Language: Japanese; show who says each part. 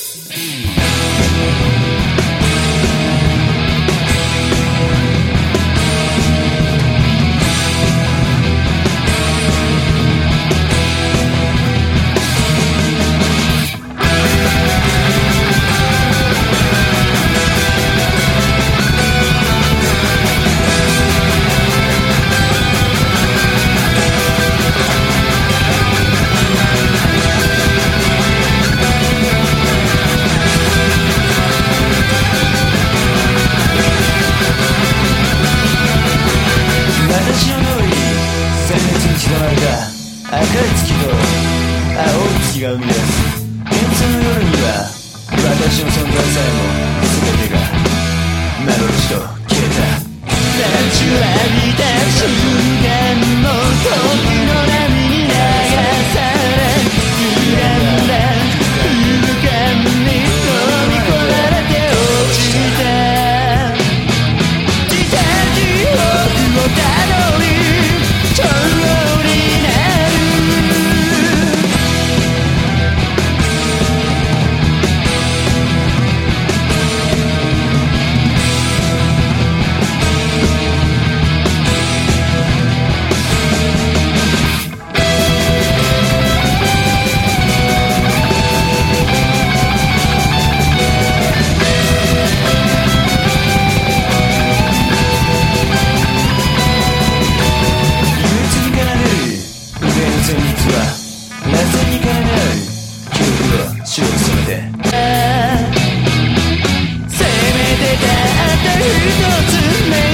Speaker 1: 赤い月と青い月が生み出す幻想の夜には私の存在さえも全てが幻と消えた。待ちわびた瞬間も時の波に流され歪んだ空間に飲み込まれて落ちた。自他記憶をたどり遠になる。旋律は螺旋に絡み合う記憶を白く染めてせめてたった一つ目